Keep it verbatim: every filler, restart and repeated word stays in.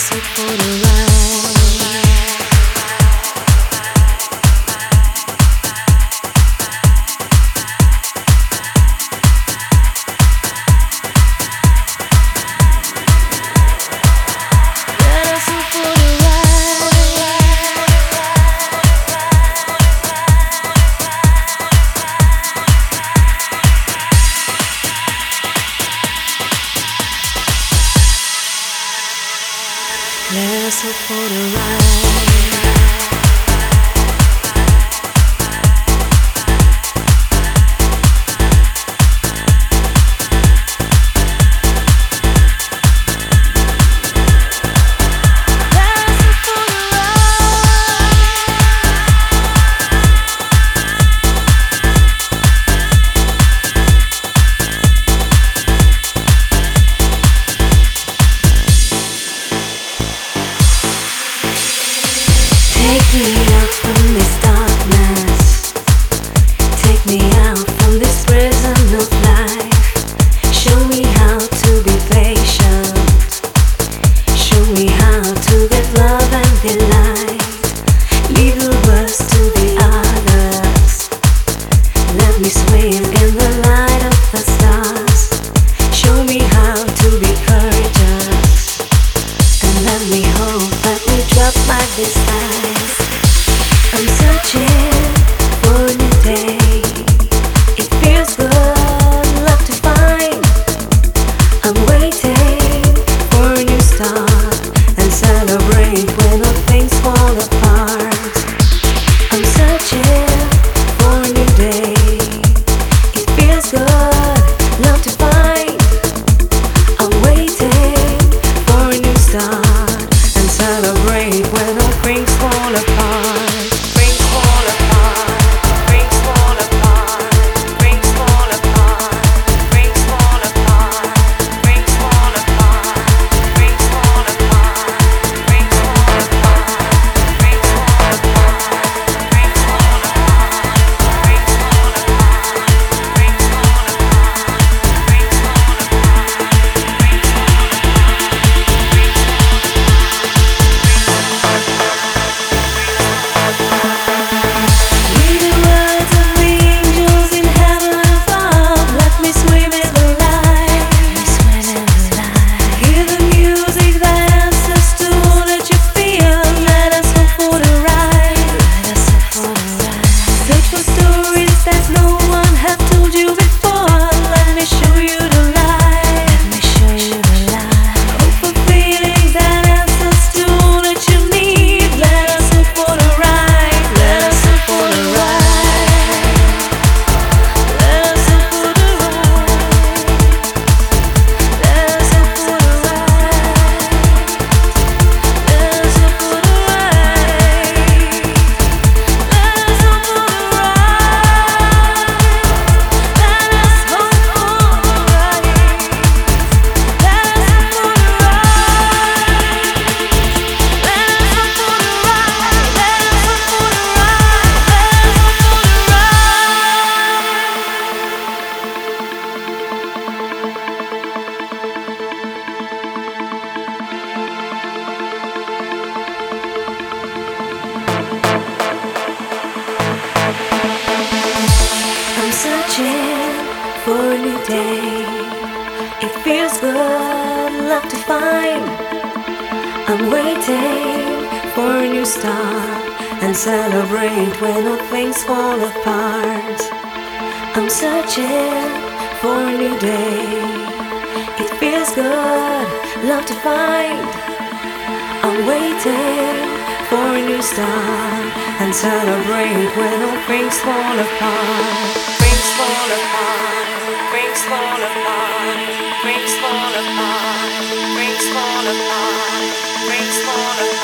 Let's hope for the ride. Take me out from this darkness. Take me out from this prison of life. Show me how to be patient. Show me how to get love and delight. Leave the worst to the others. Let me swim in the light of the stars. Show me how to be courageous. And let me hope that we drop my disguise. I'm searching for a new day. It feels good, love to find. I'm waiting for a new start and celebrate when all things fall apart. I'm searching for a new day. It feels good, love to find. I'm waiting for a new start and celebrate when all things fall apart. Searching for a new day. It feels good, love to find. I'm waiting for a new start and celebrate when all things fall apart. I'm searching for a new day. It feels good, love to find. I'm waiting for a new start and celebrate when all things fall apart. Things fall apart, things fall apart, things fall apart, things fall apart, things fall apart.